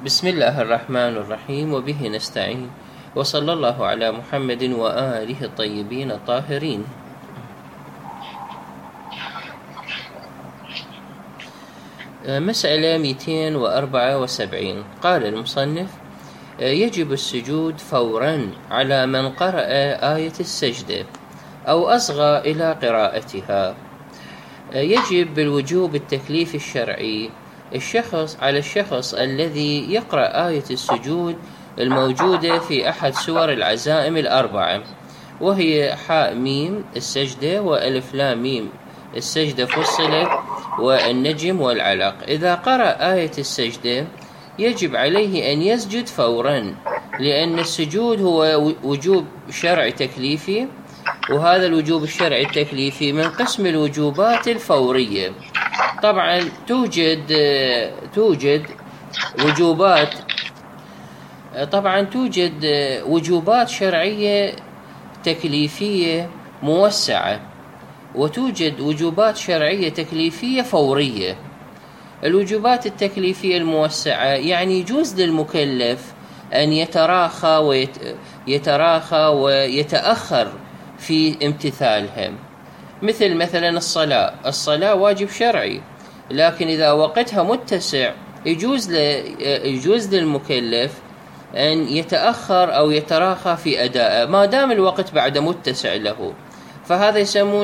بسم الله الرحمن الرحيم، وبه نستعين، وصلى الله على محمد وآله الطيبين الطاهرين. مسألة 274. قال المصنف: يجب السجود فورا على من قرأ آية السجدة أو أصغى إلى قراءتها. يجب بالوجوب التكليف الشرعي على الشخص الذي يقرأ آية السجود الموجودة في أحد سور العزائم الأربعة، وهي حاء ميم السجدة، وألف لام ميم السجدة فصلت، والنجم والعلق. إذا قرأ آية السجدة يجب عليه أن يسجد فورا، لأن السجود هو وجوب شرعي تكليفي، وهذا الوجوب الشرعي التكليفي من قسم الوجوبات الفورية. طبعا توجد وجوبات شرعية تكليفية موسعة، وتوجد وجوبات شرعية تكليفية فورية. الوجوبات التكليفية الموسعة يعني يجوز للمكلف أن يتراخى ويتأخر في امتثالها، مثلا الصلاة واجب شرعي، لكن إذا وقتها متسع يجوز للمكلف أن يتأخر أو يتراخى في أدائه ما دام الوقت بعد متسع له، فهذا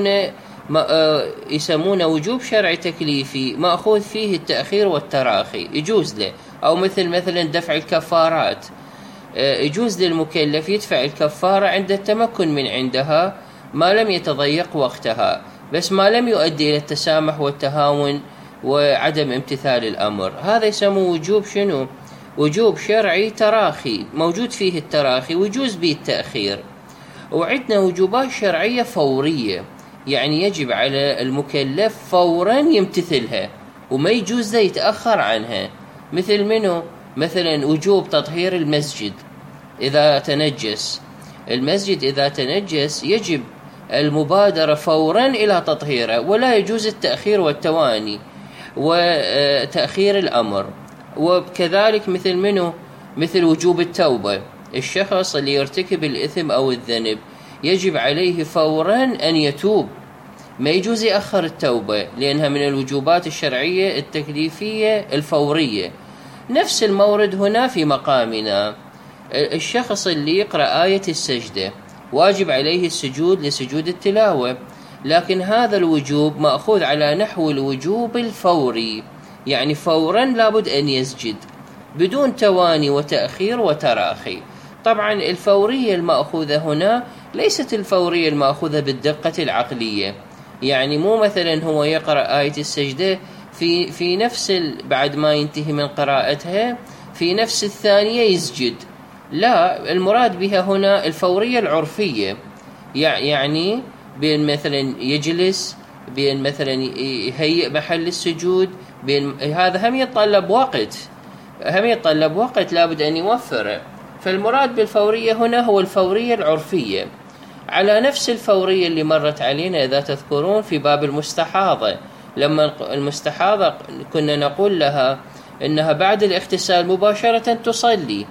يسمونه وجوب شرعي تكليفي مأخوذ فيه التأخير والتراخي، يجوز له. أو مثلا دفع الكفارات، يجوز للمكلف يدفع الكفارة عند التمكن من عندها ما لم يتضيق وقتها، بس ما لم يؤدي إلى التسامح والتهاون وعدم امتثال الأمر. هذا يسموه وجوب شنو؟ وجوب شرعي تراخي، موجود فيه التراخي ويجوز به التأخير. وعندنا وجوبات شرعية فورية، يعني يجب على المكلف فورا يمتثلها وما يجوز له يتأخر عنها. مثل منه؟ مثلا وجوب تطهير المسجد إذا تنجس. المسجد إذا تنجس يجب المبادرة فورا إلى تطهيره، ولا يجوز التأخير والتواني وتأخير الأمر. وكذلك مثل وجوب التوبة. الشخص اللي يرتكب الإثم أو الذنب يجب عليه فورا أن يتوب، ما يجوز يأخر التوبة، لأنها من الوجوبات الشرعية التكليفية الفورية. نفس المورد هنا في مقامنا. الشخص اللي يقرأ آية السجدة واجب عليه السجود لسجود التلاوة، لكن هذا الوجوب مأخوذ على نحو الوجوب الفوري، يعني فورا لابد أن يسجد بدون تواني وتأخير وتراخي. طبعا الفورية المأخوذة هنا ليست الفورية المأخوذة بالدقة العقلية، يعني مو مثلا هو يقرأ آية السجدة في نفس بعد ما ينتهي من قراءتها في نفس الثانية يسجد، لا، المراد بها هنا الفورية العرفية، يعني بين مثلا يجلس، بين مثلا يهيئ محل السجود، بين هذا هم يتطلب وقت لابد أن يوفره. فالمراد بالفورية هنا هو الفورية العرفية، على نفس الفورية اللي مرت علينا إذا تذكرون في باب المستحاضة. لما المستحاضة كنا نقول لها إنها بعد الاغتسال مباشرة تصلي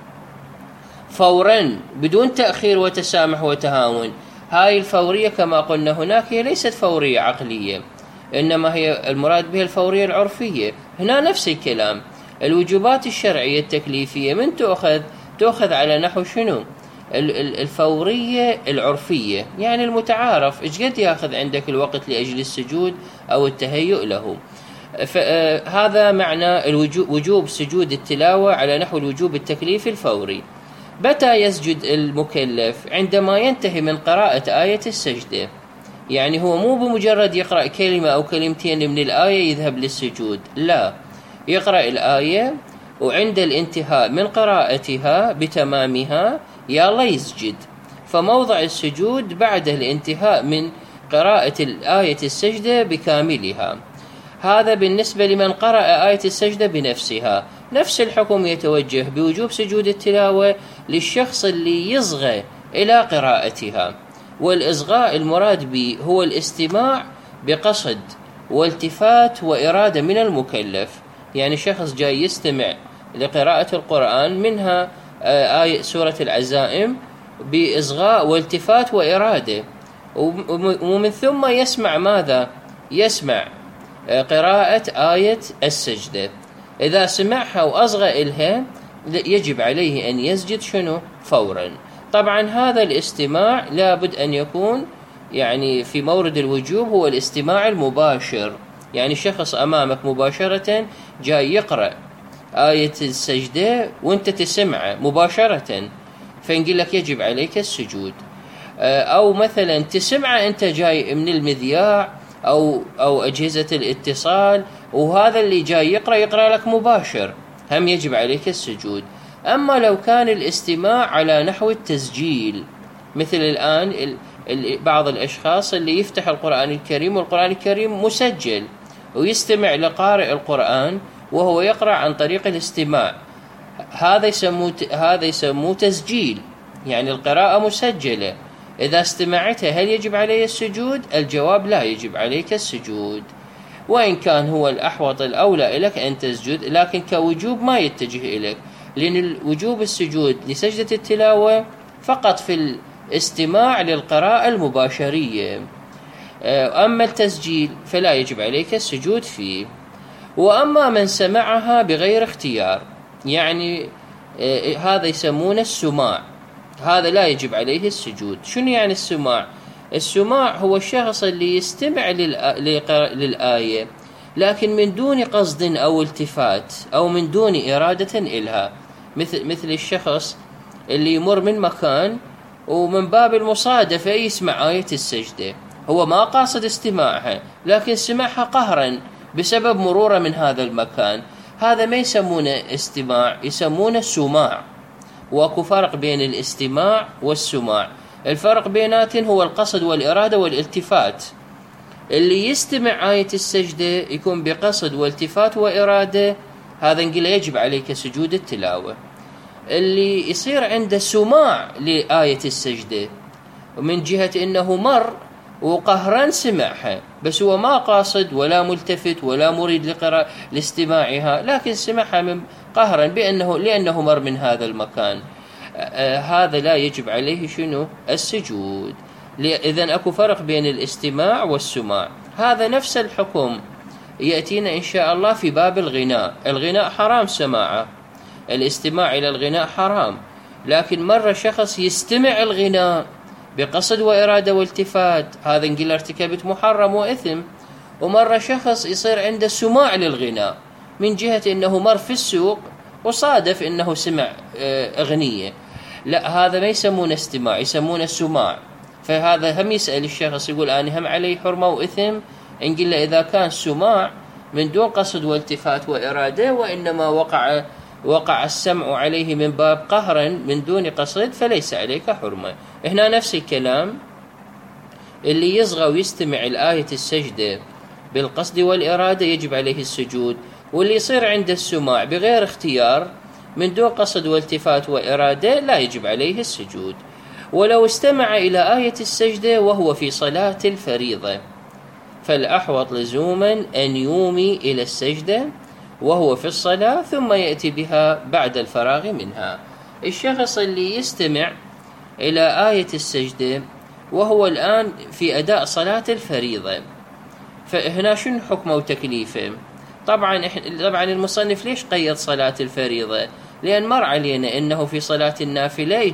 فورا بدون تأخير وتسامح وتهاون. هاي الفورية كما قلنا هناك هي ليست فورية عقلية، إنما هي المراد بها الفورية العرفية. هنا نفس الكلام. الوجوبات الشرعية التكليفية من تأخذ على نحو شنو؟ الفورية العرفية، يعني المتعارف إيش قد يأخذ عندك الوقت لأجل السجود أو التهيؤ له. هذا معنى وجوب سجود التلاوة على نحو الوجوب التكليفي الفوري. متى يسجد المكلف؟ عندما ينتهي من قراءة آية السجدة، يعني هو مو بمجرد يقرأ كلمة أو كلمتين من الآية يذهب للسجود، لا، يقرأ الآية وعند الانتهاء من قراءتها بتمامها يلا يسجد. فموضع السجود بعد الانتهاء من قراءة الآية السجدة بكاملها. هذا بالنسبة لمن قرأ آية السجدة بنفسها. نفس الحكم يتوجه بوجوب سجود التلاوة للشخص اللي يصغى إلى قراءتها. والإصغاء المراد به هو الاستماع بقصد والتفات وإرادة من المكلف، يعني شخص جاي يستمع لقراءة القرآن، منها آية سورة العزائم بإصغاء والتفات وإرادة، ومن ثم يسمع ماذا؟ يسمع قراءة آية السجدة. إذا سمعها وأصغى إلها يجب عليه أن يسجد شنو؟ فورا. طبعا هذا الاستماع لابد أن يكون يعني في مورد الوجوب هو الاستماع المباشر، يعني شخص أمامك مباشرة جاي يقرأ آية السجدة وانت تسمعه مباشرة، فنقول لك يجب عليك السجود. أو مثلا تسمعه أنت جاي من المذياع أو أجهزة الاتصال، وهذا اللي جاي يقرأ لك مباشر، هم يجب عليك السجود. أما لو كان الاستماع على نحو التسجيل، مثل الآن بعض الأشخاص اللي يفتح القرآن الكريم والقرآن الكريم مسجل ويستمع لقارئ القرآن وهو يقرأ عن طريق الاستماع، هذا يسموه تسجيل، يعني القراءة مسجلة. إذا استمعتها هل يجب عليه السجود؟ الجواب لا يجب عليك السجود، وإن كان هو الأحوط الأولى لك أن تسجد، لكن كوجوب ما يتجه إليك، لأن وجوب السجود لسجدة التلاوة فقط في الاستماع للقراءة المباشرية، أما التسجيل فلا يجب عليك السجود فيه. وأما من سمعها بغير اختيار، يعني هذا يسمونه السماع، هذا لا يجب عليه السجود. شنو يعني السماع؟ السماع هو الشخص اللي يستمع للآية لكن من دون قصد أو التفات أو من دون إرادة إلها، مثل الشخص اللي يمر من مكان ومن باب المصادفة يسمع آية السجدة، هو ما قاصد استماعها لكن سمعها قهرا بسبب مروره من هذا المكان، هذا ما يسمونه استماع، يسمونه سماع. واكو فرق بين الاستماع والسماع، الفرق بيناتهم هو القصد والإرادة والالتفات. اللي يستمع آية السجدة يكون بقصد والتفات وإرادة، هذا نقول يجب عليك سجود التلاوة. اللي يصير عنده سماع لآية السجدة ومن جهة إنه مر وقهرا سمعها، بس هو ما قاصد ولا ملتفت ولا مريد لاستماعها، لكن سمعها من قهرا لأنه مر من هذا المكان، هذا لا يجب عليه شنو؟ السجود. إذن أكو فرق بين الاستماع والسماع. هذا نفس الحكم يأتينا إن شاء الله في باب الغناء. الغناء حرام سماعه، الاستماع إلى الغناء حرام، لكن مرة شخص يستمع الغناء بقصد وإرادة والتفات، هذا نقول ارتكبت محرم وإثم. ومرة شخص يصير عنده سماع للغناء من جهة إنه مر في السوق وصادف إنه سمع أغنية، لا هذا ما يسمونه استماع، يسمونه سماع. فهذا هم يسأل الشخص يقول أنا هم علي حرمة وإثم؟ نقول له إذا كان سماع من دون قصد والتفات وإرادة وإنما وقع السمع عليه من باب قهرا من دون قصد فليس عليك حرمة. هنا نفس الكلام، اللي يصغى ويستمع الآية السجدة بالقصد والإرادة يجب عليه السجود، واللي يصير عنده السماع بغير اختيار من دون قصد والتفات وإرادة لا يجب عليه السجود. ولو استمع إلى آية السجدة وهو في صلاة الفريضة فالأحوط لزوما أن يومي إلى السجدة وهو في الصلاة ثم يأتي بها بعد الفراغ منها. الشخص اللي يستمع إلى آية السجدة وهو الآن في أداء صلاة الفريضة، فهنا شنو حكمه وتكليفه؟ طبعا المصنف ليش قيد صلاة الفريضة؟ لأن مر علينا أنه في صلاة النافلة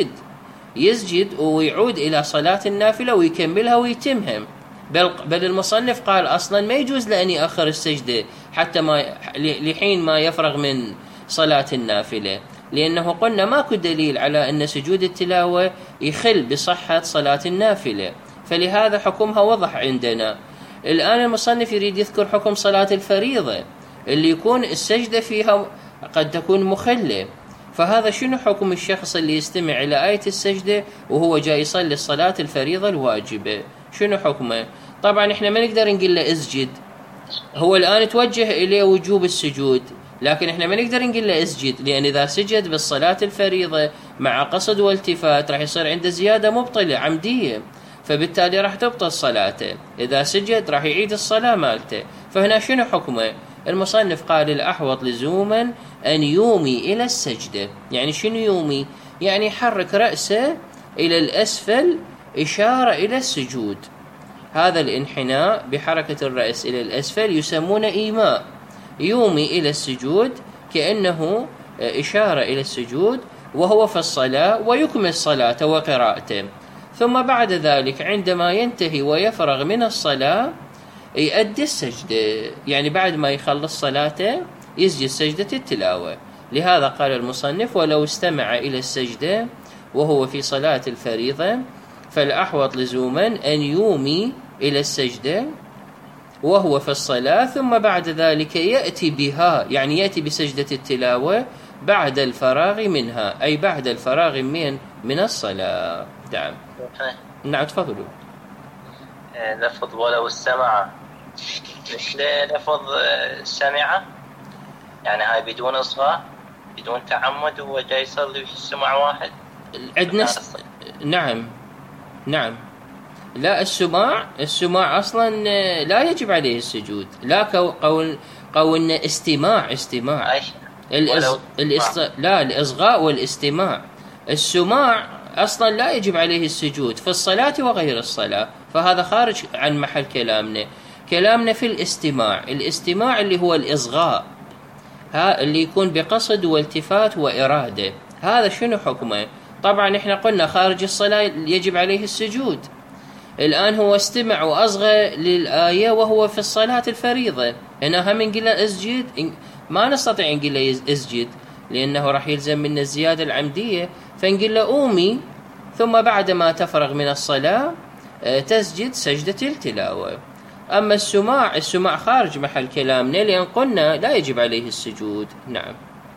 يسجد ويعود إلى صلاة النافلة ويكملها ويتمها، بل المصنف قال أصلا ما يجوز لأني أخر السجدة حتى لحين ما يفرغ من صلاة النافلة، لأنه قلنا ماكو دليل على أن سجود التلاوة يخل بصحة صلاة النافلة، فلهذا حكمها وضح عندنا. الآن المصنف يريد يذكر حكم صلاة الفريضة اللي يكون السجدة فيها قد تكون مخلة، فهذا شنو حكم الشخص اللي يستمع إلى آية السجدة وهو جاي يصلي الصلاة الفريضة الواجبة؟ شنو حكمه؟ طبعا احنا ما نقدر نقول له اسجد، هو الآن توجه إليه وجوب السجود، لكن احنا ما نقدر نقول له اسجد، لأن إذا سجد بالصلاة الفريضة مع قصد والتفات راح يصير عنده زيادة مبطلة عمدية، فبالتالي راح تبطل صلاته. إذا سجد راح يعيد الصلاة مالته. فهنا شنو حكمه؟ المصنف قال الأحوط لزوما أن يومي إلى السجدة. يعني شنو يومي؟ يعني يحرك رأسه إلى الأسفل إشارة إلى السجود. هذا الانحناء بحركة الرأس إلى الأسفل يسمونه إيماء، يومي إلى السجود كأنه إشارة إلى السجود وهو في الصلاة، ويكمل صلاته وقراءته. ثم بعد ذلك عندما ينتهي ويفرغ من الصلاة يؤدي السجدة، يعني بعد ما يخلص صلاته يسجد سجدة التلاوة. لهذا قال المصنف ولو استمع إلى السجدة وهو في صلاة الفريضة فالأحوط لزوما أن يومي إلى السجدة وهو في الصلاة، ثم بعد ذلك يأتي بها، يعني يأتي بسجدة التلاوة بعد الفراغ منها، أي بعد الفراغ من الصلاة. نعم. نعم تفضلوا. لفظ ولو استمع مثل لفظ سمع، يعني هاي بدون إصغاء بدون تعمد، هو جاي يصلي في السمع واحد. نعم. لا، السماع أصلا لا يجب عليه السجود، لا قولنا استماع لا، الإصغاء والاستماع. السماع أصلا لا يجب عليه السجود في الصلاة وغير الصلاة، فهذا خارج عن محل كلامنا في الاستماع اللي هو الإصغاء، اللي يكون بقصد والتفات وإرادة. هذا شنو حكمه؟ طبعا احنا قلنا خارج الصلاة يجب عليه السجود. الآن هو استمع وأصغى للآية وهو في الصلاة الفريضة، هنا هم نقول له اسجد، ما نستطيع نقول له اسجد لأنه راح يلزم منا الزيادة العمدية، فنقول له أومي، ثم بعد ما تفرغ من الصلاة تسجد سجدة التلاوة. أما السماع خارج محل كلامنا، لأن قلنا لا يجب عليه السجود. نعم.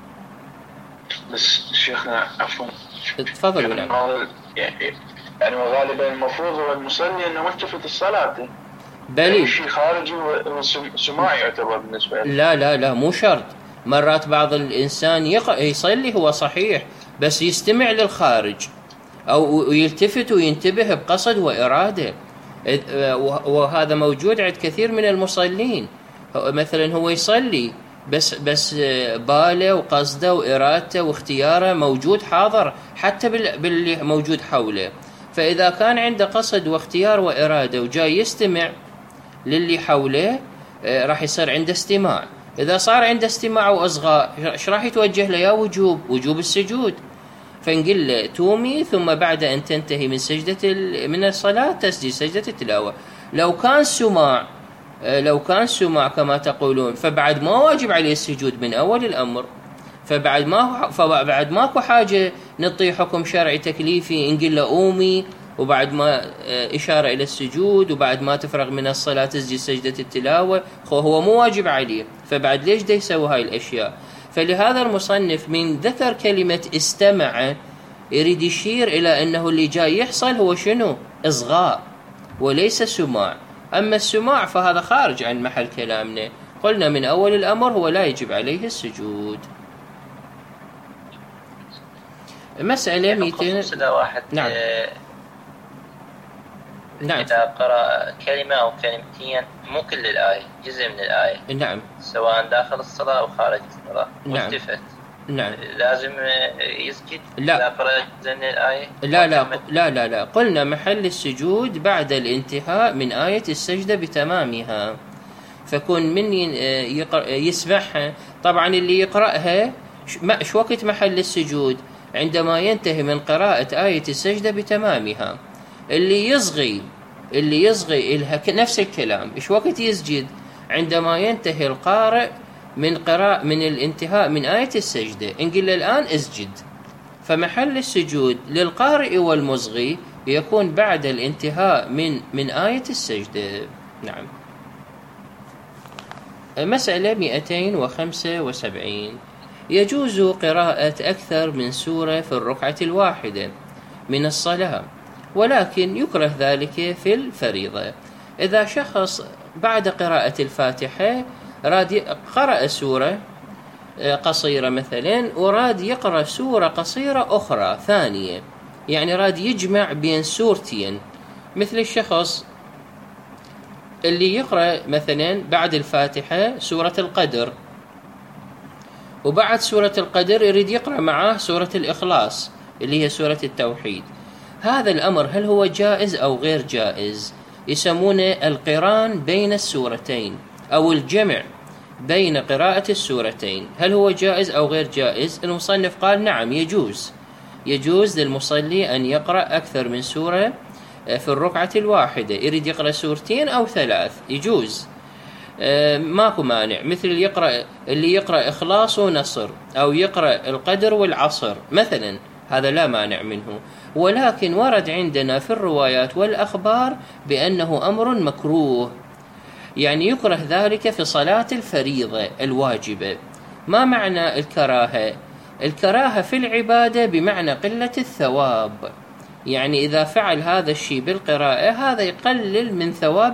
بس شيخنا عفوا تفضل. يعني غالبا المفروض هو المصلي انه ملتفت الصلاة، بلي شيء خارجي وسماع يعتبر بالنسبة له. لا مو شرط. مرات بعض الإنسان يصلي هو صحيح بس يستمع للخارج أو يلتفت وينتبه بقصد وإرادة، وهذا موجود عند كثير من المصلين. مثلا هو يصلي بس باله وقصده وإرادته واختياره موجود حاضر حتى باللي موجود حوله. فإذا كان عنده قصد واختيار وإرادة وجاي يستمع للي حوله راح يصير عنده استماع. إذا صار عنده استماع وإصغاء ايش راح يتوجه له؟ يا وجوب السجود. فنقول له تومي، ثم بعد أن تنتهي من الصلاة تسجد سجدة التلاوة. لو كان سماع كما تقولون فبعد ما واجب عليه السجود من أول الأمر، فبعد ماكو حاجة نعطي حكم شرعي تكليفي نقول له أومي وبعد ما إشارة إلى السجود وبعد ما تفرغ من الصلاة تسجد سجدة التلاوة. هو مو واجب عليه، فبعد ليش دا يسوي هاي الأشياء؟ فلهذا المصنف من ذكر كلمة استمع يريد يشير إلى أنه اللي جاي يحصل هو شنو؟ إصغاء وليس سماع. أما السماع فهذا خارج عن محل كلامنا، قلنا من أول الأمر هو لا يجب عليه السجود. مسألة 200. واحد نعم. إذا قرأ كلمة أو كلمتين مو كل الآية، جزء من الآية. نعم. سواء داخل الصلاة أو خارج الصلاة. نعم. ملتفت. نعم. لازم يسجد. لا. إذا قرأ جزء من الآية. لا. قلنا محل السجود بعد الانتهاء من آية السجدة بتمامها، فكون من يسمعها. طبعا اللي يقرأها شو وقت محل السجود؟ عندما ينتهي من قراءة آية السجدة بتمامها. اللي يصغي إلها نفس الكلام، إيش وقت يسجد؟ عندما ينتهي القارئ من الانتهاء من آية السجدة نقول له الآن اسجد. فمحل السجود للقارئ والمصغي يكون بعد الانتهاء من آية السجدة. نعم. مسألة 275. يجوز قراءة أكثر من سورة في الركعة الواحدة من الصلاة، ولكن يكره ذلك في الفريضة. إذا شخص بعد قراءة الفاتحة قرأ سورة قصيرة مثلا وراد يقرأ سورة قصيرة أخرى ثانية، يعني راد يجمع بين سورتين، مثل الشخص اللي يقرأ مثلا بعد الفاتحة سورة القدر، وبعد سورة القدر يريد يقرأ معاه سورة الإخلاص اللي هي سورة التوحيد، هذا الأمر هل هو جائز أو غير جائز؟ يسمونه القران بين السورتين أو الجمع بين قراءة السورتين، هل هو جائز أو غير جائز؟ المصنف قال نعم يجوز للمصلي أن يقرأ أكثر من سورة في الركعة الواحدة، يريد يقرأ سورتين أو ثلاث يجوز، ماكو مانع، مثل اللي يقرأ إخلاص ونصر أو يقرأ القدر والعصر مثلا، هذا لا مانع منه. ولكن ورد عندنا في الروايات والأخبار بأنه أمر مكروه، يعني يكره ذلك في صلاة الفريضة الواجبة. ما معنى الكراهة؟ الكراهة في العبادة بمعنى قلة الثواب، يعني إذا فعل هذا الشيء بالقراءة هذا يقلل من ثواب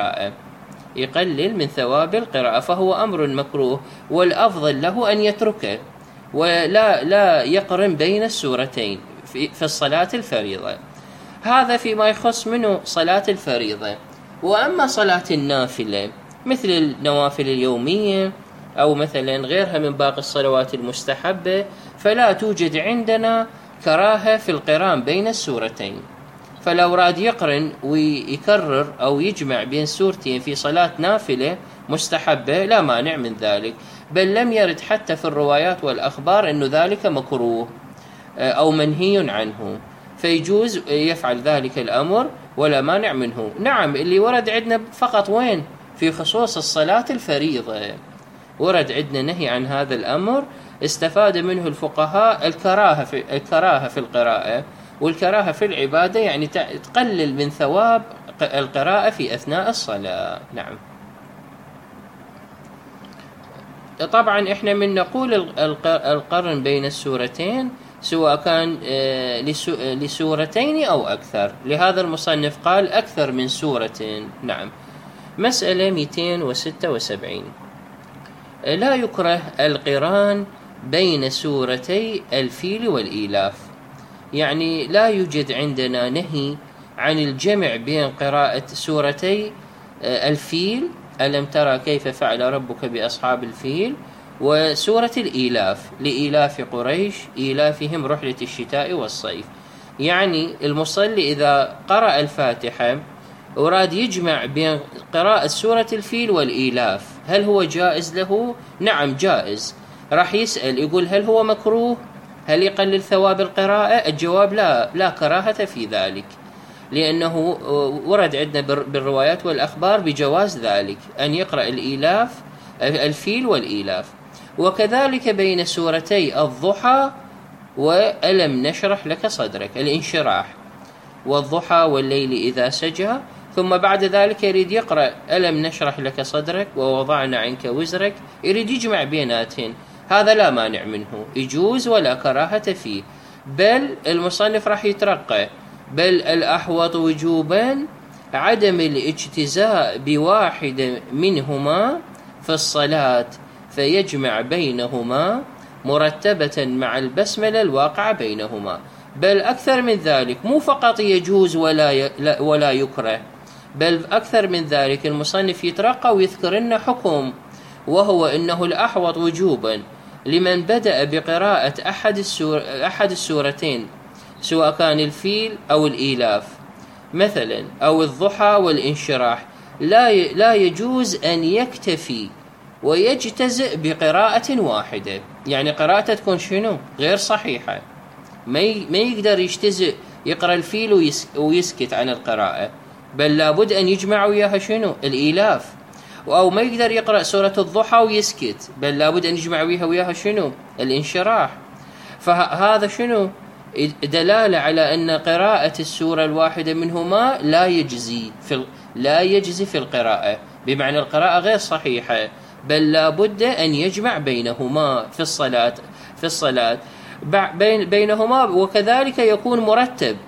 القراءة، فهو أمر مكروه، والأفضل له أن يتركه ولا يقرن بين السورتين في الصلاة الفريضة. هذا فيما يخص منه صلاة الفريضة. وأما صلاة النافلة مثل النوافل اليومية أو مثلا غيرها من باقي الصلوات المستحبة فلا توجد عندنا كراهة في القران بين السورتين، فلو راد يقرن ويكرر أو يجمع بين سورتين في صلاة نافلة مستحبة لا مانع من ذلك، بل لم يرد حتى في الروايات والأخبار أن ذلك مكروه أو منهي عنه، فيجوز يفعل ذلك الأمر ولا مانع منه. نعم، اللي ورد عندنا فقط وين؟ في خصوص الصلاة الفريضة ورد عندنا نهي عن هذا الأمر، استفاد منه الفقهاء الكراهة في القراءة، والكراهة في العبادة يعني تقلل من ثواب القراءة في أثناء الصلاة. نعم. طبعا احنا من نقول القرن بين السورتين سواء كان لسورتين أو أكثر، لهذا المصنف قال أكثر من سورة. نعم. مسألة 276. لا يكره القران بين سورتي الفيل والإيلاف، يعني لا يوجد عندنا نهي عن الجمع بين قراءة سورتي الفيل ألم ترى كيف فعل ربك بأصحاب الفيل وسورة الإيلاف لإيلاف قريش إيلافهم رحلة الشتاء والصيف. يعني المصلي إذا قرأ الفاتحة وراد يجمع بين قراءة سورة الفيل والإيلاف هل هو جائز له؟ نعم جائز. راح يسأل يقول هل هو مكروه؟ هل يقلل ثواب القراءة؟ الجواب لا كراهة في ذلك، لأنه ورد عندنا بالروايات والأخبار بجواز ذلك أن يقرأ الفيل والإيلاف. وكذلك بين سورتي الضحى وألم نشرح لك صدرك، الانشراح والضحى والليل إذا سجى، ثم بعد ذلك يريد يقرأ ألم نشرح لك صدرك ووضعنا عنك وزرك، يريد يجمع بيناتهن، هذا لا مانع منه، يجوز ولا كراهة فيه، بل المصنف راح يترقى، بل الأحوط وجوبا عدم الاجتزاء بواحد منهما في الصلاة فيجمع بينهما مرتبة مع البسملة الواقعة بينهما، بل أكثر من ذلك، مو فقط يجوز ولا يكره، بل أكثر من ذلك المصنف يترقى ويذكر لنا حكم، وهو أنه الأحوط وجوبا لمن بدأ بقراءة أحد السورتين سواء كان الفيل أو الإيلاف مثلا أو الضحى والانشراح، لا يجوز أن يكتفي ويجتزئ بقراءة واحدة، يعني قراءة تكون شنو؟ غير صحيحة، ما يقدر يجتزئ يقرأ الفيل ويسكت عن القراءة، بل لابد أن يجمع وياها شنو؟ الإيلاف، أو ما يقدر يقرأ سورة الضحى ويسكت، بل لابد أن يجمع وياها شنو؟ الانشراح. فهذا شنو؟ دلالة على أن قراءة السورة الواحدة منهما لا يجزي في القراءة، بمعنى القراءة غير صحيحة، بل لابد أن يجمع بينهما في الصلاة بينهما. وكذلك يكون مرتب،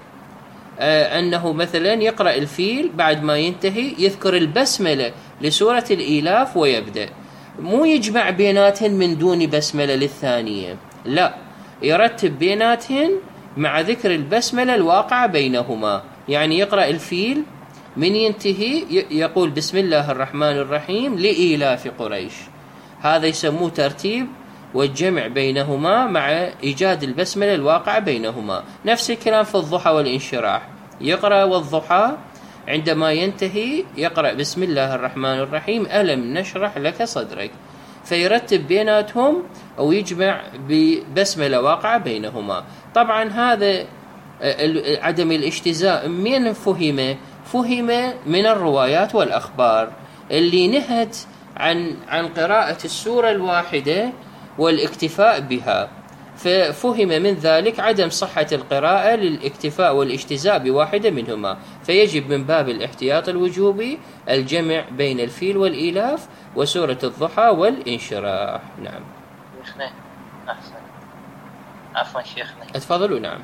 أنه مثلا يقرأ الفيل بعد ما ينتهي يذكر البسملة لسورة الإيلاف ويبدأ، مو يجمع بيناتهن من دون بسملة للثانية، لا، يرتب بيناتهن مع ذكر البسملة الواقعة بينهما، يعني يقرأ الفيل من ينتهي يقول بسم الله الرحمن الرحيم لإيلاف قريش. هذا يسموه ترتيب والجمع بينهما مع إيجاد البسملة الواقعة بينهما. نفس الكلام في الضحى والانشراح، يقرأ والضحى عندما ينتهي يقرأ بسم الله الرحمن الرحيم ألم نشرح لك صدرك، فيرتب بيناتهم أو يجمع ببسملة واقعة بينهما. طبعا هذا عدم الاجتزاء من فهم من الروايات والأخبار اللي نهت عن قراءة السورة الواحدة والاكتفاء بها، ففهم من ذلك عدم صحة القراءة للاكتفاء والاجتزاء بواحدة منهما، فيجب من باب الاحتياط الوجوبي الجمع بين الفيل والإيلاف وسورة الضحى والانشراح. نعم شيخنا أحسن. عفوا شيخنا اتفضلوا. نعم.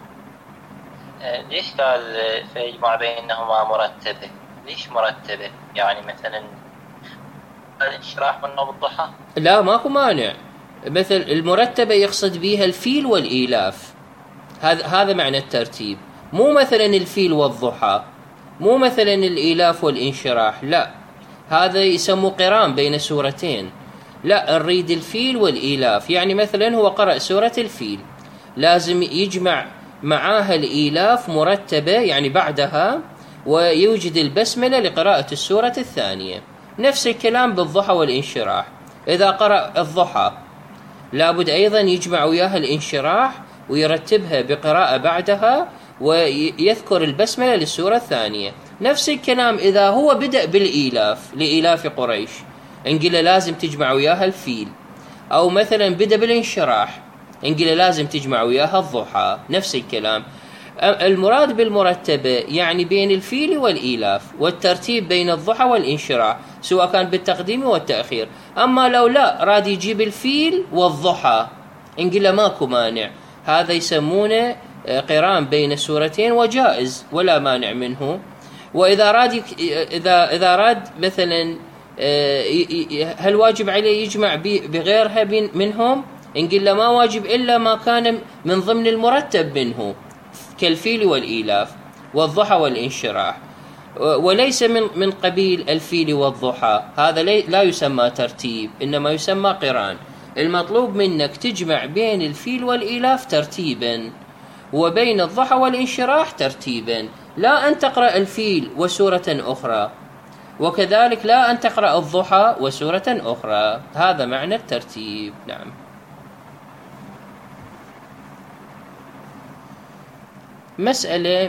ليش قال فيجمع بينهما مرتبة؟ ليش مرتبة؟ يعني مثلا الانشراح منه بالضحى؟ لا ماكو مانع، مثل المرتبة يقصد بها الفيل والإيلاف، هذا معنى الترتيب، مو مثلا الفيل والضحى، مو مثلا الإيلاف والانشراح، لا هذا يسمو قران بين سورتين. لا نريد الفيل والإيلاف، يعني مثلا هو قرأ سورة الفيل لازم يجمع معاها الإيلاف مرتبة يعني بعدها، ويوجد البسملة لقراءة السورة الثانية. نفس الكلام بالضحى والانشراح، إذا قرأ الضحى لابد أيضا يجمع وياها الانشراح ويرتبها بقراءة بعدها ويذكر البسملة للسورة الثانية. نفس الكلام إذا هو بدأ بالإيلاف لإيلاف قريش إنقل لازم تجمع وياها الفيل، أو مثلا بدأ بالانشراح إنقل لازم تجمع وياها الضحى. نفس الكلام. المراد بالمرتبة يعني بين الفيل والإيلاف، والترتيب بين الضحى والانشراح سواء كان بالتقديم والتأخير. أما لو لا راد يجيب الفيل والضحى إنقل ماكو مانع، هذا يسمونه قران بين السورتين وجائز ولا مانع منه. وإذا راد إذا راد مثلا هل واجب عليه يجمع بغيرها منهم؟ إنقل ما واجب إلا ما كان من ضمن المرتب منه كالفيل والإيلاف والضحى والانشراح، وليس من قبيل الفيل والضحى، هذا لا يسمى ترتيب إنما يسمى قران. المطلوب منك تجمع بين الفيل والإيلاف ترتيبا وبين الضحى والانشراح ترتيبا، لا أن تقرأ الفيل وسورة أخرى، وكذلك لا أن تقرأ الضحى وسورة أخرى. هذا معنى الترتيب. نعم. مسألة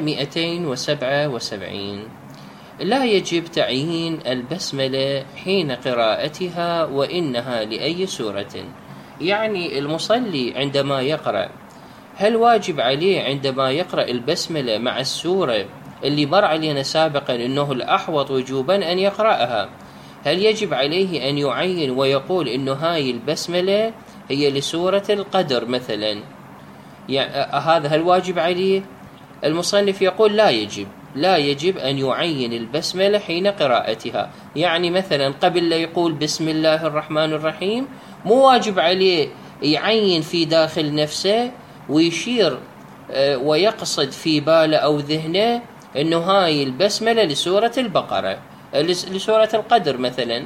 277. لا يجب تعيين البسملة حين قراءتها وإنها لأي سورة. يعني المصلي عندما يقرأ هل واجب عليه عندما يقرأ البسملة مع السورة اللي مر علينا سابقا أنه الأحوط وجوبا أن يقرأها، هل يجب عليه أن يعين ويقول أنه هاي البسملة هي لسورة القدر مثلا؟ يعني هذا هل واجب عليه؟ المصنف يقول لا يجب أن يعين البسملة حين قراءتها. يعني مثلا قبل لا يقول بسم الله الرحمن الرحيم مو واجب عليه يعين في داخل نفسه ويشير ويقصد في باله أو ذهنه أنه هاي البسملة لسورة البقرة لسورة القدر مثلا،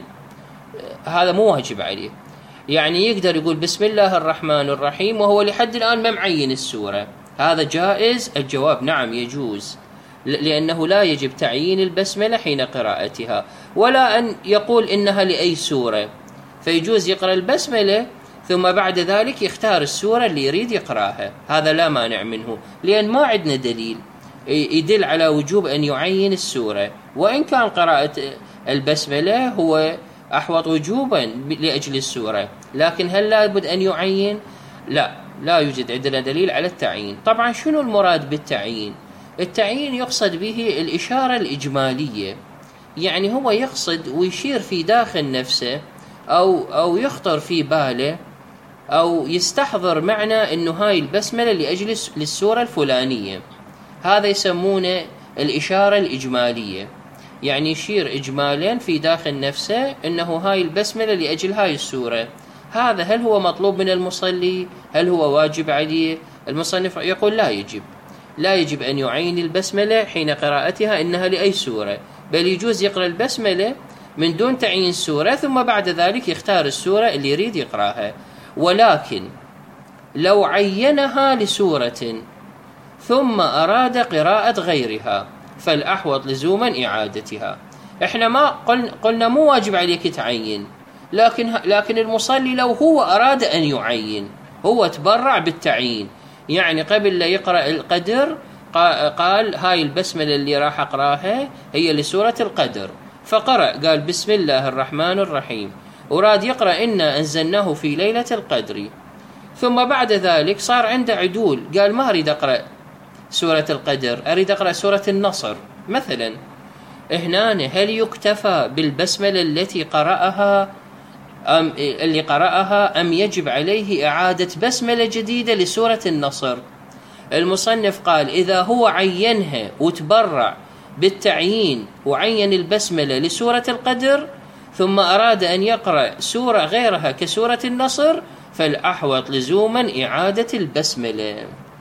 هذا مو واجب عليه. يعني يقدر يقول بسم الله الرحمن الرحيم وهو لحد الآن ما معين السورة، هذا جائز؟ الجواب نعم يجوز، لأنه لا يجب تعيين البسملة حين قراءتها، ولا أن يقول إنها لأي سورة، فيجوز يقرأ البسملة ثم بعد ذلك يختار السورة اللي يريد يقرأها، هذا لا مانع منه، لأن ما عندنا دليل يدل على وجوب أن يعين السورة، وإن كان قراءة البسملة هو أحوط وجوبا لأجل السورة، لكن هل لابد أن يعين؟ لا يوجد عندنا دليل على التعيين. طبعا شنو المراد بالتعيين؟ التعيين يقصد به الإشارة الإجمالية، يعني هو يقصد ويشير في داخل نفسه أو يخطر في باله أو يستحضر معنى أنه هاي البسملة لأجل للسورة الفلانية، هذا يسمونه الإشارة الإجمالية، يعني يشير إجمالا في داخل نفسه أنه هاي البسملة لأجل هاي السورة. هذا هل هو مطلوب من المصلي؟ هل هو واجب عليه؟ المصنف يقول لا يجب أن يعين البسملة حين قراءتها إنها لأي سورة، بل يجوز يقرأ البسملة من دون تعيين سورة، ثم بعد ذلك يختار السورة اللي يريد يقرأها. ولكن لو عينها لسورة ثم أراد قراءة غيرها فالأحوط لزوما إعادتها. احنا ما قلنا مو واجب عليك تعين، لكن المصلي لو هو أراد أن يعين، هو تبرع بالتعيين، يعني قبل لا يقرأ القدر قال هاي البسملة اللي راح أقراها هي لسورة القدر، فقرأ قال بسم الله الرحمن الرحيم، وراد يقرأ إنا أنزلناه في ليلة القدر، ثم بعد ذلك صار عنده عدول، قال ما أريد أقرأ سورة القدر، أريد أقرأ سورة النصر مثلا. هنا هل يكتفى بالبسملة التي قرأها أم يجب عليه إعادة بسملة جديدة لسورة النصر؟ المصنف قال إذا هو عينها وتبرع بالتعيين وعين البسملة لسورة القدر ثم أراد أن يقرأ سورة غيرها كسورة النصر فالأحوط لزوما إعادة البسملة،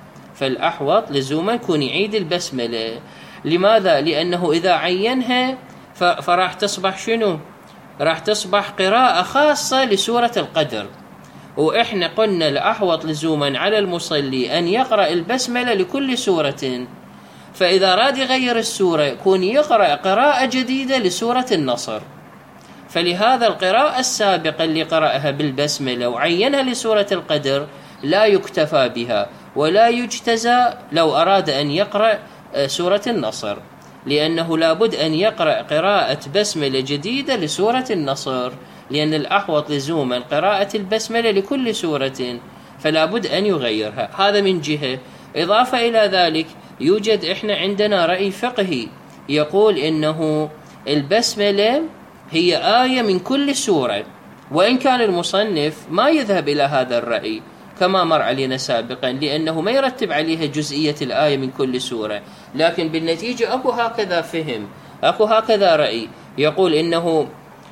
فالأحوط لزوما يكون يعيد البسملة. لماذا؟ لأنه إذا عينها فراح تصبح شنو؟ راح تصبح قراءة خاصة لسورة القدر، وإحنا قلنا الأحوط لزوما على المصلي أن يقرأ البسملة لكل سورة، فإذا راد يغير السورة يكون يقرأ قراءة جديدة لسورة النصر. فلهذا القراءة السابقة اللي قرأها بالبسملة وعينها لسورة القدر لا يكتفى بها ولا يجتزى لو أراد أن يقرأ سورة النصر، لأنه لابد أن يقرأ قراءة بسملة جديدة لسورة النصر، لأن الأحوط لزوما قراءة البسملة لكل سورة، فلا بد أن يغيرها. هذا من جهة. إضافة إلى ذلك يوجد إحنا عندنا رأي فقهي يقول إنه البسملة هي آية من كل سورة، وإن كان المصنف ما يذهب إلى هذا الرأي كما مر علينا سابقا، لأنه ما يرتب عليها جزئية الآية من كل سورة، لكن بالنتيجة أكو هكذا فهم، أكو هكذا رأي يقول إنه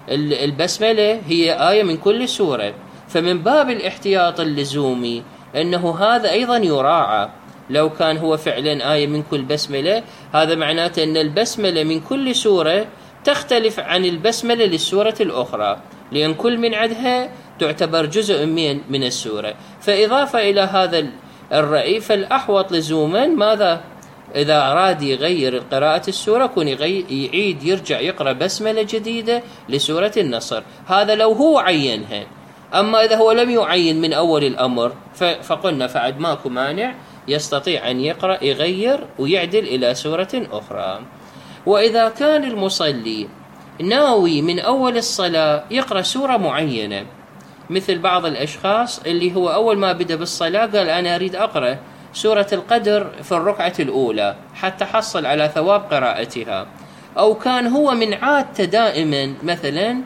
البسملة هي آية من كل سورة، فمن باب الاحتياط اللزومي أنه هذا أيضا يراعى. لو كان هو فعلا آية من كل بسملة، هذا معناته أن البسملة من كل سورة تختلف عن البسملة للسورة الأخرى، لأن كل من عدها تعتبر جزء من السورة. فإضافة إلى هذا الرأي فالأحوط لزوما ماذا؟ إذا أراد يغير قراءة السورة يكون يعيد يرجع يقرأ بسملة جديدة لسورة النصر، هذا لو هو عينها. أما إذا هو لم يعين من أول الأمر فقلنا فعد ماكو مانع، يستطيع أن يقرأ يغير ويعدل إلى سورة أخرى. وإذا كان المصلي ناوي من أول الصلاة يقرأ سورة معينة، مثل بعض الأشخاص اللي هو أول ما بدأ بالصلاة قال أنا أريد أقرأ سورة القدر في الركعة الأولى حتى حصل على ثواب قراءتها، أو كان هو من عادته دائما مثلا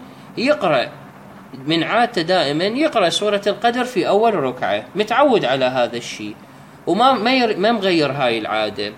يقرأ سورة القدر في أول ركعة، متعود على هذا الشيء وما مغير هاي العادة،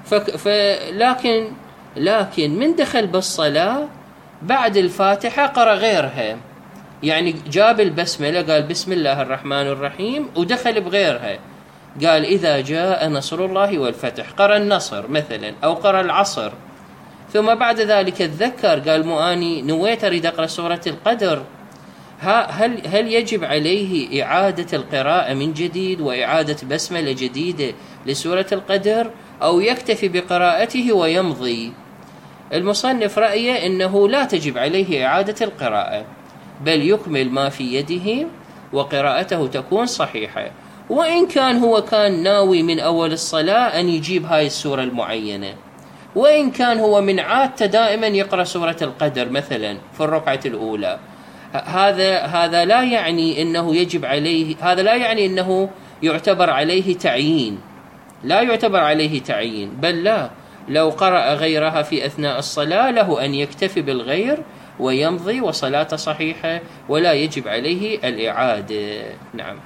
لكن من دخل بالصلاة بعد الفاتحة قرأ غيرها، يعني جاب البسملة قال بسم الله الرحمن الرحيم ودخل بغيرها، قال إذا جاء نصر الله والفتح، قرأ النصر مثلا أو قرأ العصر، ثم بعد ذلك تذكر قال مؤاني نويت أريد أقرأ سورة القدر، هل يجب عليه إعادة القراءة من جديد وإعادة بسملة جديدة لسورة القدر أو يكتفي بقراءته ويمضي؟ المصنف رأيه أنه لا تجب عليه إعادة القراءة، بل يكمل ما في يده وقراءته تكون صحيحة، وإن كان هو كان ناوي من أول الصلاة أن يجيب هاي السورة المعينة، وإن كان هو من عادته دائما يقرأ سورة القدر مثلا في الركعة الأولى، هذا لا يعني أنه يجب عليه، هذا لا يعني أنه يعتبر عليه تعيين، لا يعتبر عليه تعيين، بل لا، لو قرأ غيرها في أثناء الصلاة له أن يكتفي بالغير ويمضي وصلاة صحيحة ولا يجب عليه الإعادة. نعم.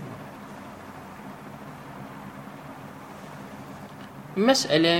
مسألة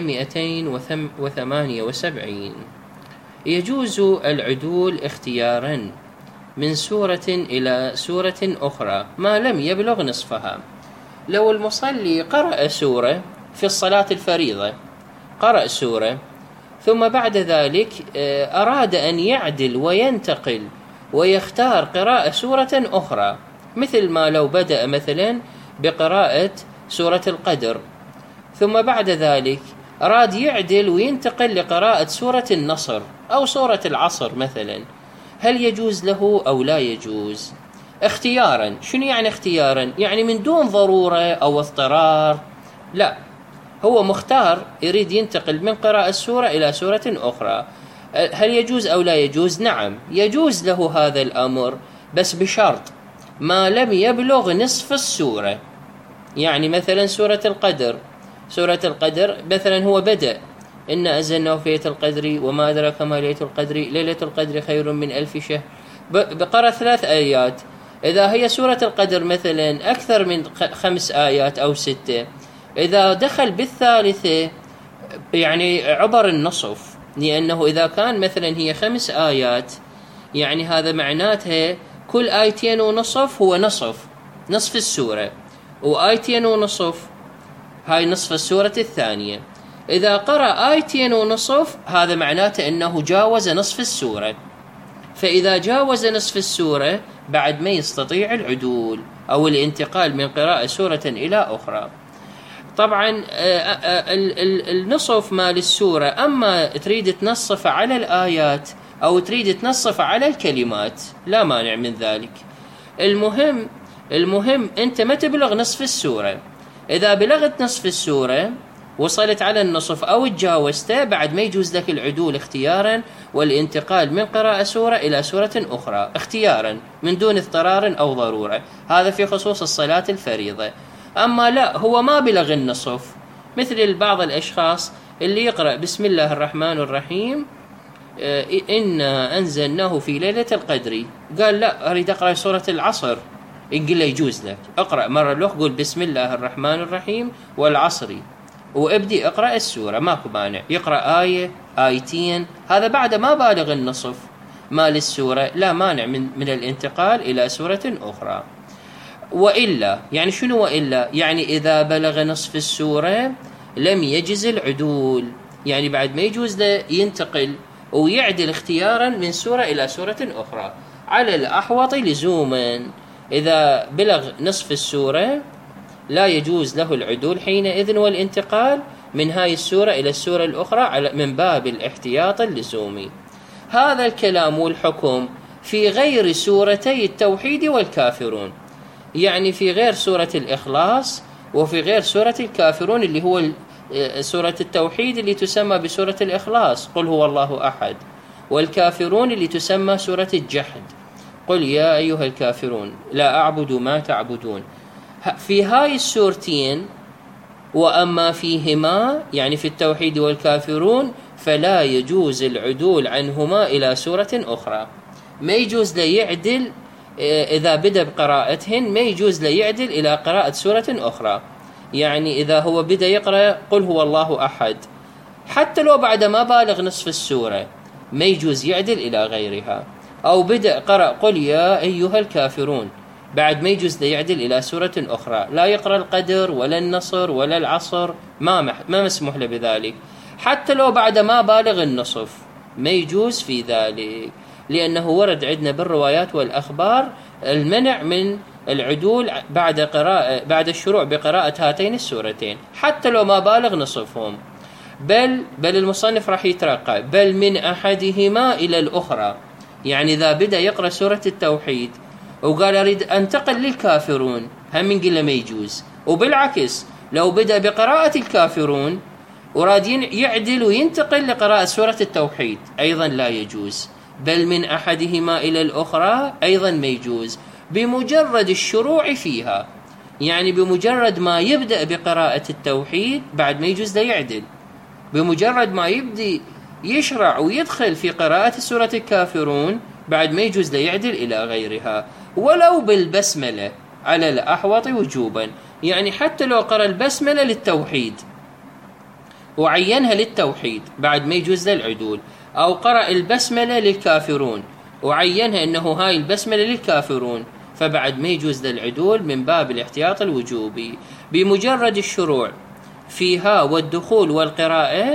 278. يجوز العدول اختيارا من سورة إلى سورة أخرى ما لم يبلغ نصفها. لو المصلي قرأ سورة في الصلاة الفريضة، قرأ سورة ثم بعد ذلك أراد أن يعدل وينتقل ويختار قراءة سورة أخرى، مثل ما لو بدأ مثلا بقراءة سورة القدر، ثم بعد ذلك أراد يعدل وينتقل لقراءة سورة النصر أو سورة العصر مثلا، هل يجوز له أو لا يجوز؟ اختيارا. شنو يعني اختيارا؟ يعني من دون ضرورة أو اضطرار، لا، هو مختار يريد ينتقل من قراءة سورة إلى سورة أخرى. هل يجوز أو لا يجوز؟ نعم يجوز له هذا الأمر، بس بشرط ما لم يبلغ نصف السورة. يعني مثلا سورة القدر مثلا هو بدأ إن أنزلناه في ليلة القدر وما أدراك ما ليلة القدر، ليلة القدر خير من 1000 شهر، بقرأ 3 آيات. إذا هي سورة القدر مثلا أكثر من 5 آيات أو 6، إذا دخل بالثالثة يعني عبر النصف، لأنه إذا كان مثلا هي 5 آيات يعني هذا معناتها كل 2 ونصف هو نصف السورة، و2 ونصف هاي نصف السورة الثانية. إذا قرأ 2 ونصف هذا معناته أنه جاوز نصف السورة، فإذا جاوز نصف السورة بعد ما يستطيع العدول أو الانتقال من قراءة سورة إلى أخرى. طبعا النصف مال السورة، أما تريد تنصف على الآيات أو تريد تنصف على الكلمات لا مانع من ذلك. المهم أنت ما تبلغ نصف السورة. إذا بلغت نصف السورة وصلت على النصف أو تجاوزته، بعد ما يجوز لك العدول اختيارا والانتقال من قراءة سورة إلى سورة أخرى اختيارا من دون اضطرار أو ضرورة. هذا في خصوص الصلاة الفريضة. أما لا، هو ما بلغ النصف، مثل بعض الأشخاص اللي يقرأ بسم الله الرحمن الرحيم إنا أنزلناه في ليلة القدر، قال لا أريد أقرأ سورة العصر، يقول له يجوز لك اقرأ مرة له، قول بسم الله الرحمن الرحيم والعصر وابدي اقرأ السورة، ماكو مانع. يقرأ آية آيتين، هذا بعد ما بالغ النصف مال السورة، لا مانع من الانتقال إلى سورة أخرى. وإلا يعني شنو وإلا؟ يعني إذا بلغ نصف السورة لم يجز العدول، يعني بعد ما يجوز له ينتقل ويعدل اختيارا من سورة إلى سورة أخرى. على الأحوط لزوما إذا بلغ نصف السورة لا يجوز له العدول حينئذ والانتقال من هاي السورة إلى السورة الأخرى من باب الاحتياط اللزومي. هذا الكلام والحكم في غير سورتي التوحيد والكافرون، يعني في غير سورة الإخلاص وفي غير سورة الكافرون اللي هو سورة التوحيد اللي تسمى بسورة الإخلاص قل هو الله أحد، والكافرون اللي تسمى سورة الجحد قل يا أيها الكافرون لا أعبد ما تعبدون. في هاي السورتين وأما فيهما يعني في التوحيد والكافرون فلا يجوز العدول عنهما إلى سورة أخرى. ما يجوز ليعدل إذا بدأ بقراءتهن، ما يجوز ليعدل إلى قراءة سورة أخرى. يعني إذا هو بدأ يقرأ قل هو الله أحد، حتى لو بعد ما بالغ نصف السورة ما يجوز يعدل إلى غيرها. أو بدأ قرأ قل يا أيها الكافرون، بعد ما يجوز ليعدل إلى سورة أخرى، لا يقرأ القدر ولا النصر ولا العصر، ما مسموح له بذلك. حتى لو بعد ما بالغ النصف ما يجوز في ذلك، لأنه ورد عندنا بالروايات والأخبار المنع من العدول بعد الشروع بقراءة هاتين السورتين حتى لو ما بالغ نصفهم. بل المصنف راح يترقى بل من أحدهما إلى الأخرى. يعني إذا بدأ يقرأ سورة التوحيد وقال أريد أنتقل للكافرون، هم نقول له ما يجوز. وبالعكس لو بدأ بقراءة الكافرون وراد يعدل وينتقل لقراءة سورة التوحيد أيضا لا يجوز. بل من أحدهما إلى الأخرى أيضا ما يجوز بمجرد الشروع فيها، يعني بمجرد ما يبدأ بقراءة التوحيد بعد ما يجوز لا يعدل. بمجرد ما يبدأ يشرع ويدخل في قراءة سورة الكافرون بعد ما يجوز لا يعدل إلى غيرها، ولو بالبسملة على الأحوط وجوبا. يعني حتى لو قرأ البسملة للتوحيد وعينها للتوحيد بعد ما يجوز للعدول، أو قرأ البسملة للكافرون وعينها أنه هاي البسملة للكافرون، فبعد ما يجوز للعدول من باب الاحتياط الوجوبي. بمجرد الشروع فيها والدخول والقراءة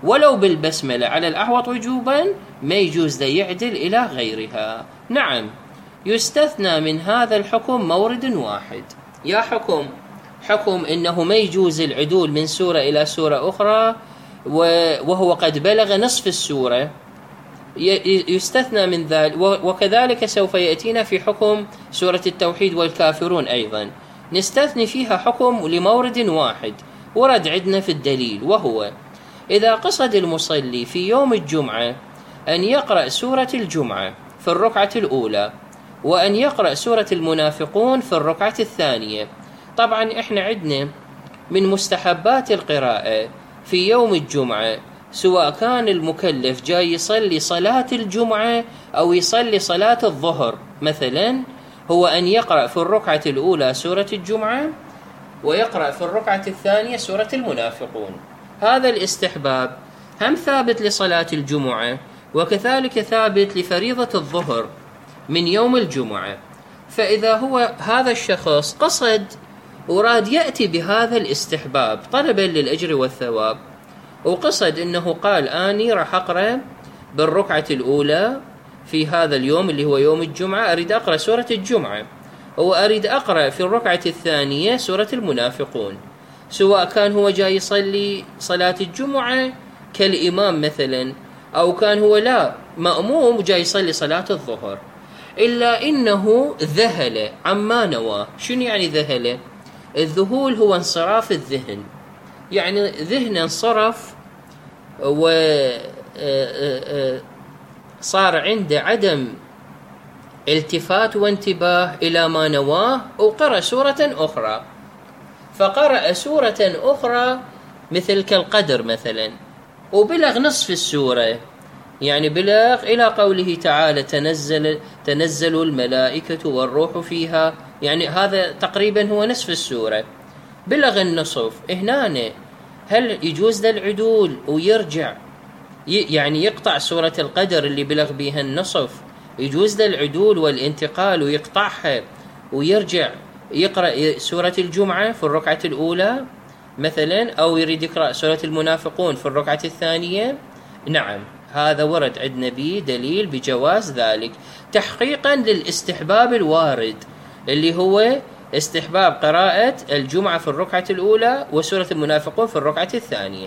ولو بالبسملة على الأحوط وجوبا ما يجوز له يعدل إلى غيرها. نعم، يستثنى من هذا الحكم مورد واحد. يا حكم إنه ما يجوز العدول من سورة إلى سورة أخرى وهو قد بلغ نصف السورة، يستثنى من ذلك. وكذلك سوف يأتينا في حكم سورة التوحيد والكافرون أيضا نستثني فيها حكم لمورد واحد ورد عندنا في الدليل، وهو إذا قصد المصلي في يوم الجمعة أن يقرأ سورة الجمعة في الركعة الأولى وأن يقرأ سورة المنافقون في الركعة الثانية. طبعا إحنا عندنا من مستحبات القراءة في يوم الجمعة، سواء كان المكلف جاي يصلي صلاة الجمعة أو يصلي صلاة الظهر مثلا، هو أن يقرأ في الركعة الأولى سورة الجمعة ويقرأ في الركعة الثانية سورة المنافقون. هذا الاستحباب هم ثابت لصلاة الجمعة وكذلك ثابت لفريضة الظهر من يوم الجمعة. فإذا هو هذا الشخص قصد وراد يأتي بهذا الاستحباب طلبا للأجر والثواب، وقصد أنه قال أني راح أقرأ بالركعة الأولى في هذا اليوم اللي هو يوم الجمعة أريد أقرأ سورة الجمعة، وأريد أقرأ في الركعة الثانية سورة المنافقون، سواء كان هو جاي يصلي صلاة الجمعة كالإمام مثلا أو كان هو لا مأموم جاي يصلي صلاة الظهر، إلا إنه ذهل عما نوى. شنو يعني ذهل؟ الذهول هو انصراف الذهن، يعني ذهن انصرف وصار عنده عدم التفات وانتباه إلى ما نواه، وقرأ سورة أخرى، فقرأ سورة أخرى مثل كالقدر مثلا وبلغ نصف السورة، يعني بلغ إلى قوله تعالى تنزل الملائكة والروح فيها، يعني هذا تقريبا هو نصف السورة، بلغ النصف. هنا هل يجوز للعدول ويرجع يعني يقطع سورة القدر اللي بلغ بها النصف؟ يجوز للعدول والانتقال ويقطعها ويرجع يقرأ سورة الجمعة في الركعة الأولى مثلا، أو يريد يقرأ سورة المنافقون في الركعة الثانية؟ نعم، هذا ورد عندنا به دليل بجواز ذلك تحقيقا للاستحباب الوارد اللي هو استحباب قراءة الجمعة في الركعة الأولى وسورة المنافقون في الركعة الثانية،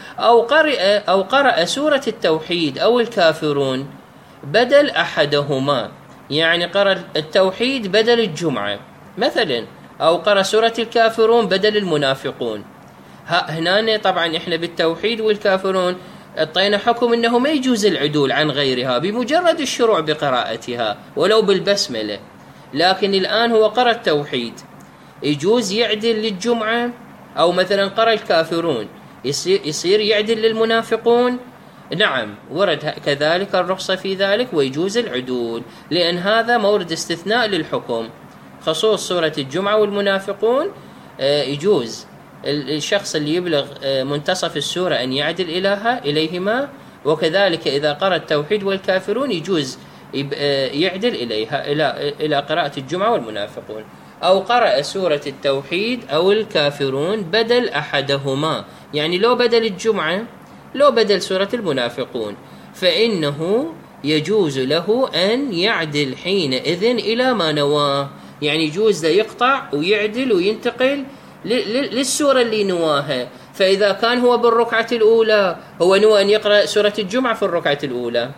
أو قرأ سورة التوحيد أو الكافرون بدل أحدهما، يعني قرأ التوحيد بدل الجمعة مثلا، أو قرأ سورة الكافرون بدل المنافقون. هنا طبعا إحنا بالتوحيد والكافرون اعطينا حكم أنه ما يجوز العدول عن غيرها بمجرد الشروع بقراءتها ولو بالبسملة، لكن الآن هو قرأ التوحيد يجوز يعدل للجمعة، أو مثلا قرأ الكافرون يصير يعدل للمنافقون. نعم، ورد كذلك الرخصة في ذلك ويجوز العدول، لأن هذا مورد استثناء للحكم، خصوص سورة الجمعة والمنافقون يجوز الشخص اللي يبلغ منتصف السورة أن يعدل إليهما، وكذلك إذا قرأ التوحيد والكافرون يجوز يعدل إلى قراءة الجمعة والمنافقون، أو قرأ سورة التوحيد أو الكافرون بدل أحدهما، يعني لو بدل الجمعة لو بدل سورة المنافقون، فإنه يجوز له أن يعدل حينئذ إلى ما نواه، يعني يجوز له يقطع ويعدل وينتقل للسورة اللي نواها. فإذا كان هو بالركعة الأولى هو نوى أن يقرأ سورة الجمعة في الركعة الأولى،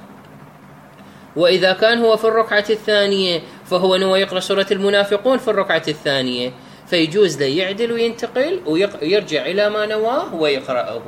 وإذا كان هو في الركعة الثانية فهو نوى يقرأ سورة المنافقون في الركعة الثانية، فيجوز له يعدل وينتقل ويرجع إلى ما نواه ويقرأه.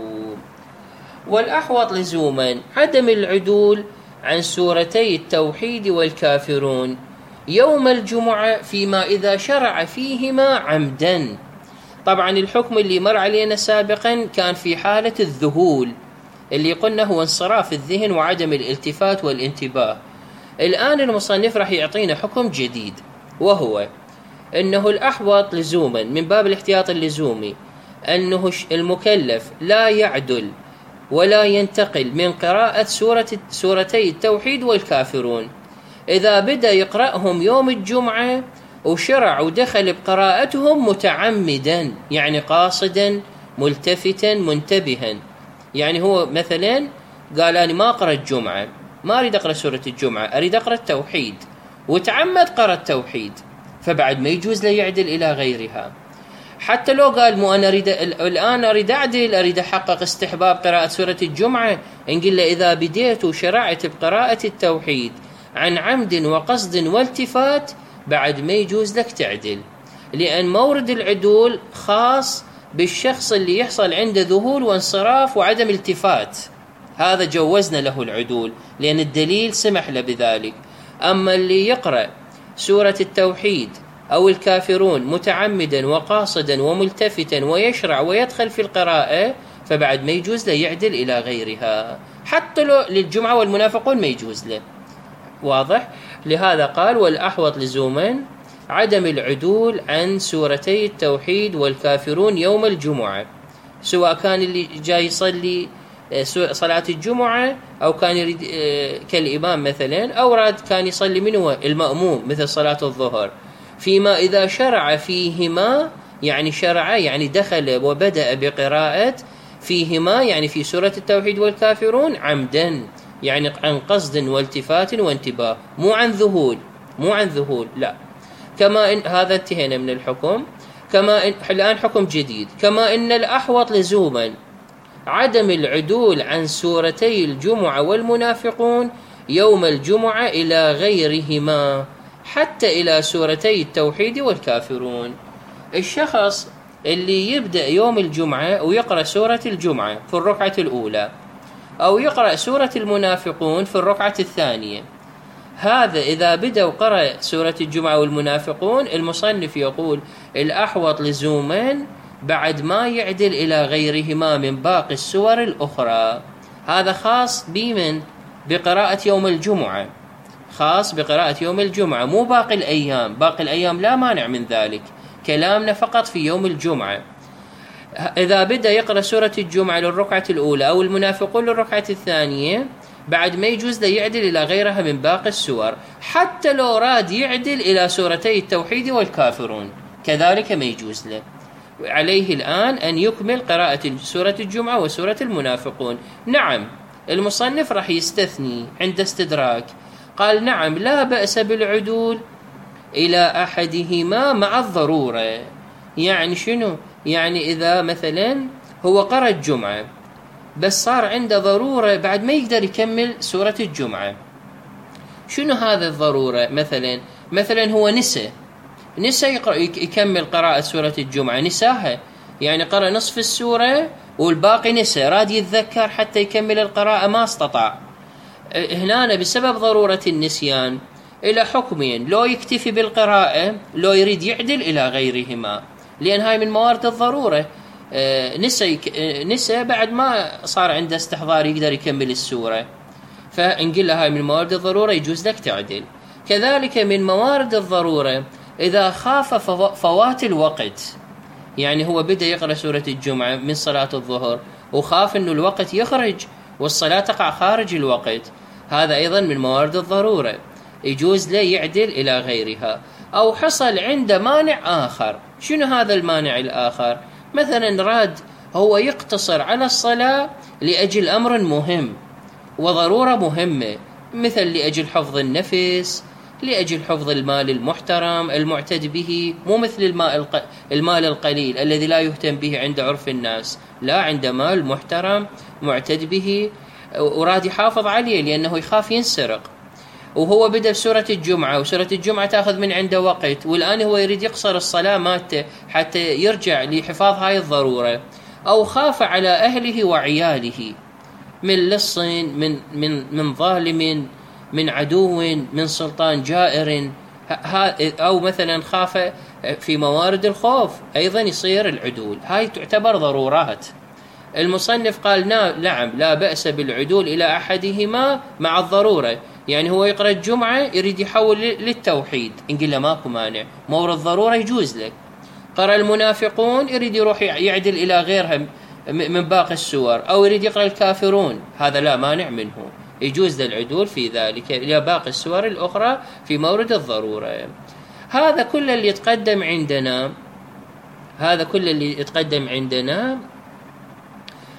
والأحوط لزوما عدم العدول عن سورتي التوحيد والكافرون يوم الجمعة فيما إذا شرع فيهما عمدا. طبعا الحكم اللي مر علينا سابقا كان في حالة الذهول اللي قلنا هو انصراف الذهن وعدم الالتفات والانتباه. الآن المصنف راح يعطينا حكم جديد، وهو أنه الأحوط لزوما من باب الاحتياط اللزومي أنه المكلف لا يعدل ولا ينتقل من قراءة سورتي التوحيد والكافرون إذا بدأ يقرأهم يوم الجمعة وشرع ودخل بقراءتهم متعمدا، يعني قاصدا ملتفتا منتبها، يعني هو مثلا قال أنا ما أقرأ الجمعة، ما أريد أقرأ سورة الجمعة، أريد أقرأ التوحيد، وتعمد قرأ التوحيد، فبعد ما يجوز له يعدل إلى غيرها. حتى لو قال مو أنا الآن أريد أعدل، أريد أحقق استحباب قراءة سورة الجمعة، نقول له إذا بديت وشرعت بقراءة التوحيد عن عمد وقصد والتفات بعد ما يجوز لك تعدل، لأن مورد العدول خاص بالشخص اللي يحصل عنده ذهول وانصراف وعدم التفات، هذا جوزنا له العدول لأن الدليل سمح له بذلك. أما اللي يقرأ سورة التوحيد أو الكافرون متعمدا وقاصدا وملتفتا ويشرع ويدخل في القراءة فبعد ما يجوز له يعدل إلى غيرها، حتى لو للجمعة والمنافقون ما يجوز له. واضح؟ لهذا قال والأحوط لزوما عدم العدول عن سورتي التوحيد والكافرون يوم الجمعة، سواء كان اللي جاي يصلي صلاة الجمعة أو كان يريد كالإمام مثلا، أو راد كان يصلي منه المأموم مثل صلاة الظهر، فيما إذا شرع فيهما، يعني شرع يعني دخل وبدأ بقراءة فيهما يعني في سورة التوحيد والكافرون عمدا، يعني عن قصد والتفات وانتباه، مو عن ذهول لا. كما إن هذا انتهينا من الحكم. كما إن الآن حكم جديد، كما إن الأحوط لزوما عدم العدول عن سورتي الجمعة والمنافقون يوم الجمعة إلى غيرهما حتى إلى سورتي التوحيد والكافرون. الشخص اللي يبدأ يوم الجمعة ويقرأ سورة الجمعة في الركعة الأولى أو يقرأ سورة المنافقون في الركعة الثانية، هذا إذا بدأ وقرأ سورة الجمعة والمنافقون المصنف يقول الأحوط لزوما بعد ما يعدل إلى غيرهما من باقي السور الأخرى. هذا خاص بمن؟ بقراءة يوم الجمعة، خاص بقراءة يوم الجمعة، مو باقي الأيام. باقي الأيام لا مانع من ذلك، كلامنا فقط في يوم الجمعة. إذا بدأ يقرأ سورة الجمعة للركعة الأولى أو المنافقون للركعة الثانية بعد ما يجوز له يعدل إلى غيرها من باقي السور، حتى لو راد يعدل إلى سورتي التوحيد والكافرون كذلك ما يجوز له. عليه الآن أن يكمل قراءة سورة الجمعة وسورة المنافقون. نعم المصنف راح يستثني عند استدراك، قال نعم لا بأس بالعدول إلى أحدهما مع الضرورة. يعني شنو؟ يعني إذا مثلا هو قرأ الجمعة بس صار عنده ضرورة بعد ما يقدر يكمل سورة الجمعة، شنو هذا الضرورة؟ مثلا هو نسى يكمل قراءة سورة الجمعة، نساها يعني قرأ نصف السورة والباقي نسى، راد يتذكر حتى يكمل القراءة ما استطاع. هنا بسبب ضرورة النسيان إلى حكمين، لو يكتفي بالقراءة لو يريد يعدل إلى غيرهما، لأن هاي من موارد الضرورة. نسى بعد ما صار عنده استحضار يقدر يكمل السورة، فنقول له هاي من موارد الضرورة يجوز لك تعدل. كذلك من موارد الضرورة إذا خاف فوات الوقت، يعني هو بدأ يقرأ سورة الجمعة من صلاة الظهر وخاف أنه الوقت يخرج والصلاة تقع خارج الوقت، هذا أيضا من موارد الضرورة يجوز له يعدل إلى غيرها. أو حصل عنده مانع آخر، شنو هذا المانع الآخر؟ مثلا راد هو يقتصر على الصلاة لأجل أمر مهم وضرورة مهمة، مثل لأجل حفظ النفس، لأجل حفظ المال المحترم المعتد به، مو مثل المال القليل الذي لا يهتم به عند عرف الناس، لا، عنده مال محترم معتد به وراد يحافظ عليه لأنه يخاف ينسرق، وهو بدأ بسورة الجمعة وسورة الجمعة تأخذ من عنده وقت، والآن هو يريد يقصر الصلاة مالته حتى يرجع لحفاظ هاي الضرورة. أو خاف على أهله وعياله من لص، من ظالم، من عدو، من سلطان جائر، أو مثلا خاف في موارد الخوف أيضا يصير العدول، هاي تعتبر ضرورات. المصنف قال نعم لا بأس بالعدول إلى أحدهما مع الضرورة، يعني هو يقرأ الجمعة يريد يحول للتوحيد، نقول له ماكو مانع، مورد الضرورة يجوز لك. قرأ المنافقون يريد يروح يعدل إلى غيرها من باقي السور، أو يريد يقرأ الكافرون، هذا لا مانع منه، يجوز للعدول في ذلك إلى باقي السور الأخرى في مورد الضرورة. هذا كل اللي يتقدم عندنا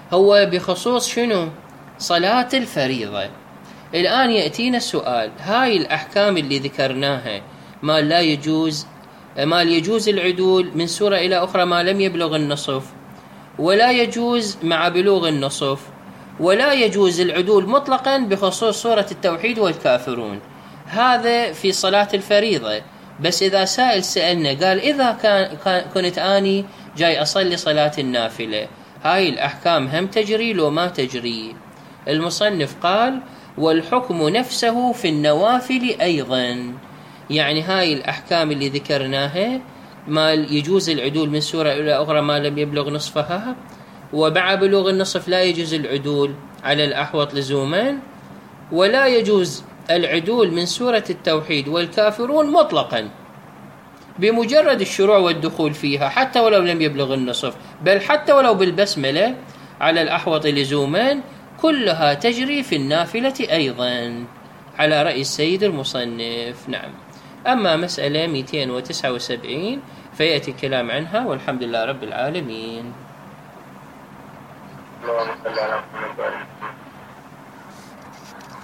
هو بخصوص شنو؟ صلاة الفريضة. الآن يأتينا السؤال، هاي الأحكام اللي ذكرناها ما يجوز العدول من سورة إلى أخرى ما لم يبلغ النصف، ولا يجوز مع بلوغ النصف، ولا يجوز العدول مطلقا بخصوص سورة التوحيد والكافرون. هذا في صلاة الفريضة. بس إذا سائل سألنا قال إذا كنت أني جاي أصلي صلاة النافلة، هاي الأحكام هم تجري لو ما تجري؟ المصنف قال والحكم نفسه في النوافل أيضا. يعني هاي الأحكام اللي ذكرناها ما يجوز العدول من سورة إلى أخرى ما لم يبلغ نصفها، ومع بلوغ النصف لا يجوز العدول على الأحوط لزوما، ولا يجوز العدول من سورة التوحيد والكافرون مطلقا بمجرد الشروع والدخول فيها حتى ولو لم يبلغ النصف، بل حتى ولو بالبسملة على الأحوط لزوما، كلها تجري في النافلة أيضا على رأي السيد المصنف. نعم. أما مسألة 279 فيأتي الكلام عنها، والحمد لله رب العالمين. اللهم صل على محمد.